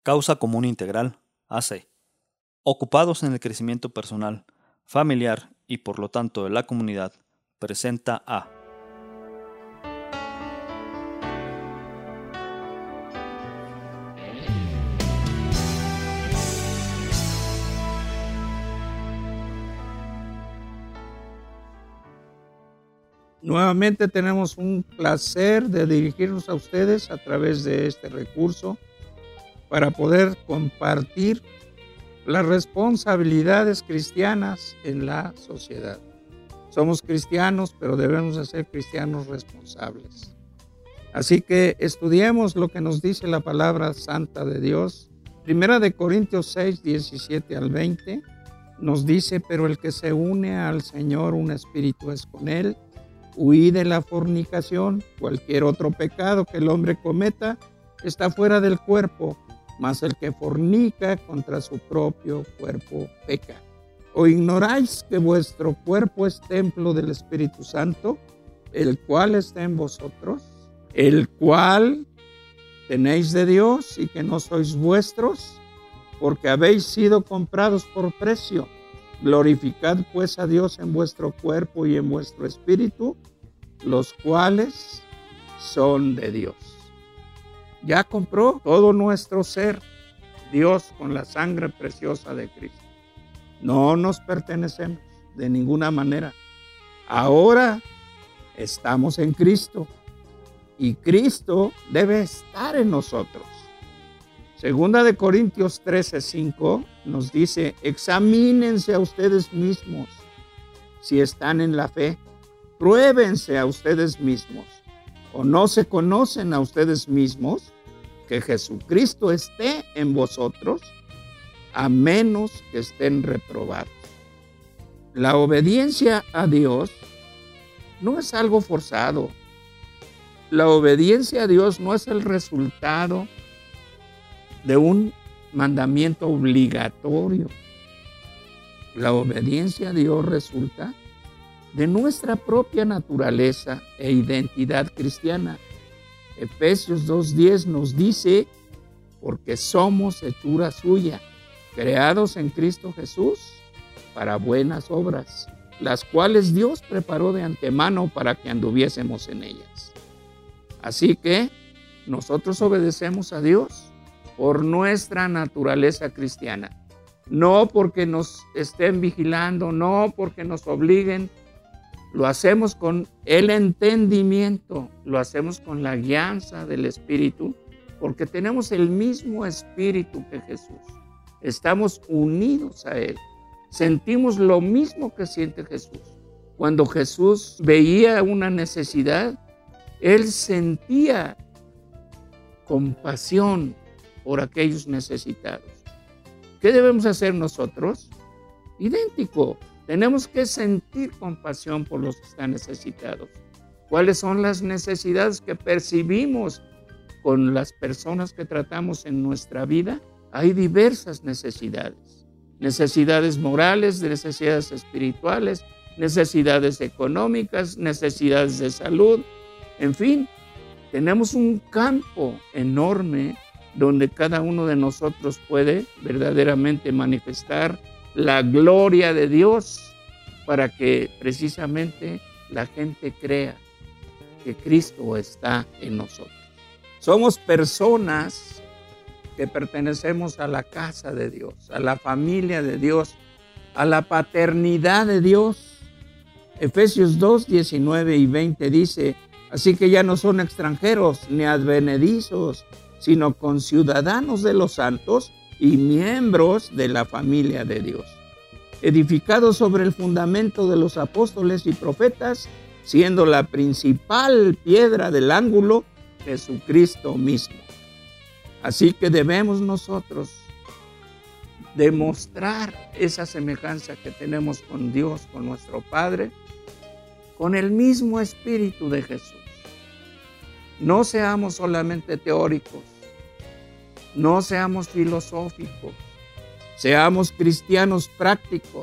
Causa Común Integral, AC. Ocupados en el crecimiento personal, familiar y por lo tanto de la comunidad, presenta a Nuevamente tenemos un placer de dirigirnos a ustedes a través de este recurso para poder compartir las responsabilidades cristianas en la sociedad. Somos cristianos, pero debemos de ser cristianos responsables. Así que estudiemos lo que nos dice la palabra santa de Dios. Primera de Corintios 6, 17 al 20 nos dice: pero el que se une al Señor, un espíritu es con él. Huid de la fornicación. Cualquier otro pecado que el hombre cometa está fuera del cuerpo, mas el que fornica contra su propio cuerpo peca. ¿O ignoráis que vuestro cuerpo es templo del Espíritu Santo, el cual está en vosotros, el cual tenéis de Dios y que no sois vuestros, porque habéis sido comprados por precio? Glorificad pues a Dios en vuestro cuerpo y en vuestro espíritu, los cuales son de Dios. Ya compró todo nuestro ser Dios con la sangre preciosa de Cristo. No nos pertenecemos de ninguna manera. Ahora estamos en Cristo y Cristo debe estar en nosotros. Segunda de Corintios 13:5 nos dice: examínense a ustedes mismos si están en la fe. Pruébense a ustedes mismos. ¿O no se conocen a ustedes mismos que Jesucristo esté en vosotros, a menos que estén reprobados? La obediencia a Dios no es algo forzado. La obediencia a Dios no es el resultado de un mandamiento obligatorio. La obediencia a Dios resulta de nuestra propia naturaleza e identidad cristiana. Efesios 2:10 nos dice: porque somos hechura suya, creados en Cristo Jesús para buenas obras, las cuales Dios preparó de antemano para que anduviésemos en ellas. Así que nosotros obedecemos a Dios por nuestra naturaleza cristiana, no porque nos estén vigilando, no porque nos obliguen. Lo hacemos con el entendimiento, lo hacemos con la guianza del Espíritu, porque tenemos el mismo Espíritu que Jesús. Estamos unidos a Él. Sentimos lo mismo que siente Jesús. Cuando Jesús veía una necesidad, Él sentía compasión por aquellos necesitados. ¿Qué debemos hacer nosotros? Idéntico. Tenemos que sentir compasión por los que están necesitados. ¿Cuáles son las necesidades que percibimos con las personas que tratamos en nuestra vida? Hay diversas necesidades. Necesidades morales, necesidades espirituales, necesidades económicas, necesidades de salud. En fin, tenemos un campo enorme donde cada uno de nosotros puede verdaderamente manifestar la gloria de Dios, para que precisamente la gente crea que Cristo está en nosotros. Somos personas que pertenecemos a la casa de Dios, a la familia de Dios, a la paternidad de Dios. Efesios 2, 19 y 20 dice: así que ya no son extranjeros ni advenedizos, sino conciudadanos de los santos y miembros de la familia de Dios, edificados sobre el fundamento de los apóstoles y profetas, siendo la principal piedra del ángulo Jesucristo mismo. Así que debemos nosotros demostrar esa semejanza que tenemos con Dios, con nuestro Padre, con el mismo Espíritu de Jesús. No seamos solamente teóricos, no seamos filosóficos, seamos cristianos prácticos,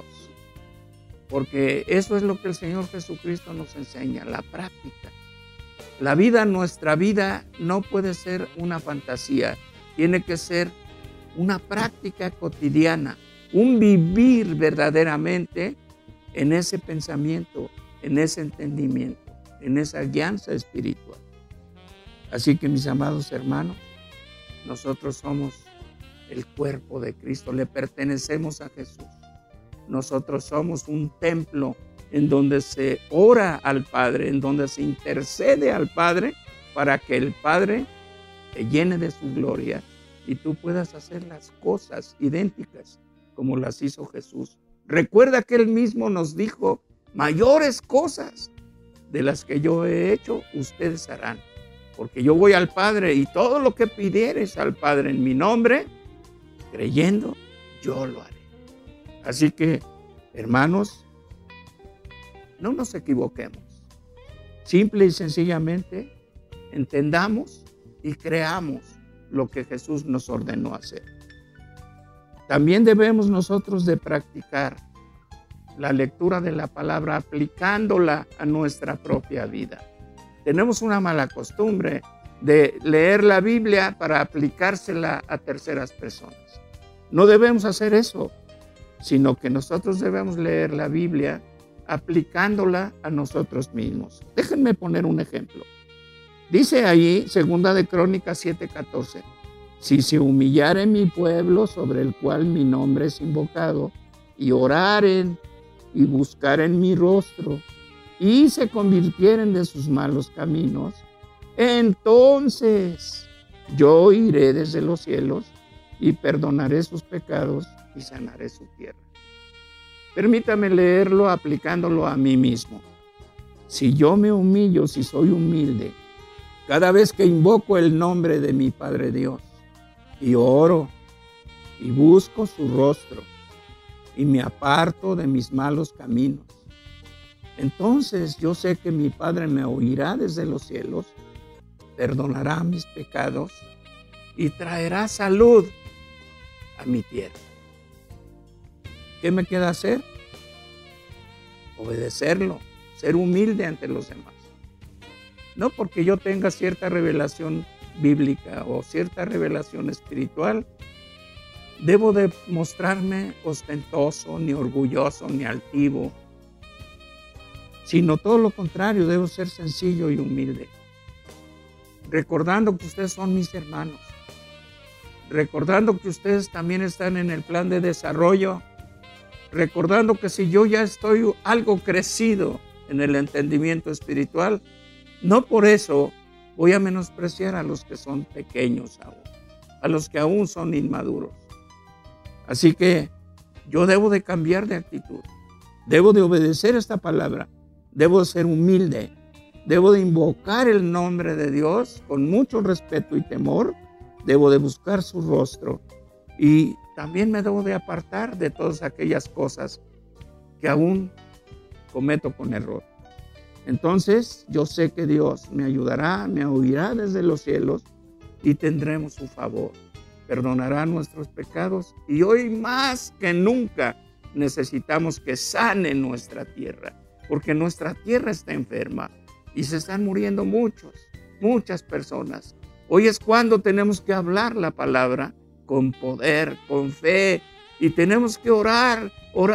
porque eso es lo que el Señor Jesucristo nos enseña, la práctica. Nuestra vida no puede ser una fantasía, tiene que ser una práctica cotidiana, un vivir verdaderamente en ese pensamiento, en ese entendimiento, en esa guianza espiritual. Así que, mis amados hermanos, nosotros somos el cuerpo de Cristo, le pertenecemos a Jesús. Nosotros somos un templo en donde se ora al Padre, en donde se intercede al Padre para que el Padre te llene de su gloria y tú puedas hacer las cosas idénticas como las hizo Jesús. Recuerda que Él mismo nos dijo: mayores cosas de las que yo he hecho, ustedes harán. Porque yo voy al Padre y todo lo que pidieres al Padre en mi nombre, creyendo, yo lo haré. Así que, hermanos, no nos equivoquemos. Simple y sencillamente, entendamos y creamos lo que Jesús nos ordenó hacer. También debemos nosotros de practicar la lectura de la palabra aplicándola a nuestra propia vida. Tenemos una mala costumbre de leer la Biblia para aplicársela a terceras personas. No debemos hacer eso, sino que nosotros debemos leer la Biblia aplicándola a nosotros mismos. Déjenme poner un ejemplo. Dice ahí, 2 de Crónicas 7:14, si se humillare mi pueblo sobre el cual mi nombre es invocado, y oraren y buscaren mi rostro, y se convirtieren de sus malos caminos, entonces yo iré desde los cielos y perdonaré sus pecados y sanaré su tierra. Permítame leerlo aplicándolo a mí mismo. Si yo me humillo, si soy humilde, cada vez que invoco el nombre de mi Padre Dios y oro y busco su rostro y me aparto de mis malos caminos, entonces yo sé que mi Padre me oirá desde los cielos, perdonará mis pecados y traerá salud a mi tierra. ¿Qué me queda hacer? Obedecerlo, ser humilde ante los demás. No porque yo tenga cierta revelación bíblica o cierta revelación espiritual, debo de mostrarme ostentoso, ni orgulloso, ni altivo, sino todo lo contrario, debo ser sencillo y humilde, recordando que ustedes son mis hermanos, recordando que ustedes también están en el plan de desarrollo, recordando que si yo ya estoy algo crecido en el entendimiento espiritual, no por eso voy a menospreciar a los que son pequeños aún, a los que aún son inmaduros. Así que yo debo de cambiar de actitud, debo de obedecer esta palabra, debo de ser humilde, debo de invocar el nombre de Dios con mucho respeto y temor, debo de buscar su rostro y también me debo de apartar de todas aquellas cosas que aún cometo con error. Entonces yo sé que Dios me ayudará, me oirá desde los cielos y tendremos su favor. Perdonará nuestros pecados y hoy más que nunca necesitamos que sane nuestra tierra, porque nuestra tierra está enferma y se están muriendo muchas personas. Hoy es cuando tenemos que hablar la palabra con poder, con fe, y tenemos que orar.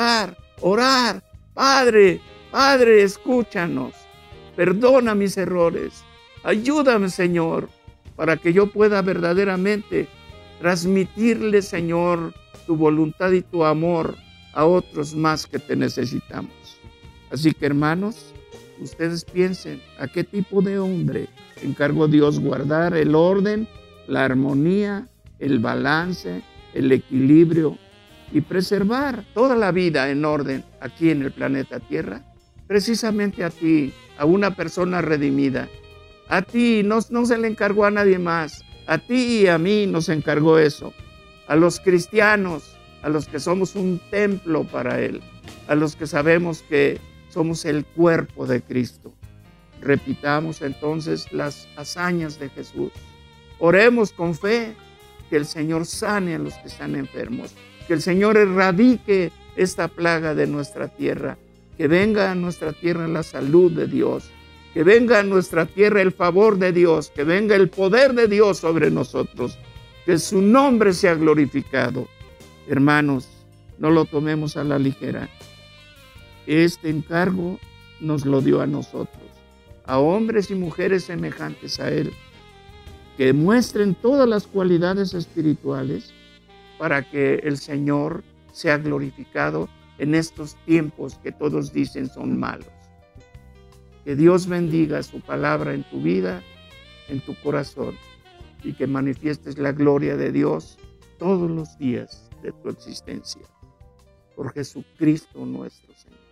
Padre, escúchanos, perdona mis errores, ayúdame, Señor, para que yo pueda verdaderamente transmitirle, Señor, tu voluntad y tu amor a otros más que te necesitamos. Así que, hermanos, ustedes piensen a qué tipo de hombre encargó Dios guardar el orden, la armonía, el balance, el equilibrio y preservar toda la vida en orden aquí en el planeta Tierra. Precisamente a ti, a una persona redimida. A ti no se le encargó a nadie más. A ti y a mí nos encargó eso. A los cristianos, a los que somos un templo para Él, a los que sabemos que somos el cuerpo de Cristo. Repitamos entonces las hazañas de Jesús. Oremos con fe que el Señor sane a los que están enfermos, que el Señor erradique esta plaga de nuestra tierra, que venga a nuestra tierra la salud de Dios, que venga a nuestra tierra el favor de Dios, que venga el poder de Dios sobre nosotros que su nombre sea glorificado. Hermanos, no lo tomemos a la ligera. Este encargo nos lo dio a nosotros, a hombres y mujeres semejantes a Él, que muestren todas las cualidades espirituales para que el Señor sea glorificado en estos tiempos que todos dicen son malos. Que Dios bendiga su palabra en tu vida, en tu corazón, y que manifiestes la gloria de Dios todos los días de tu existencia. Por Jesucristo nuestro Señor.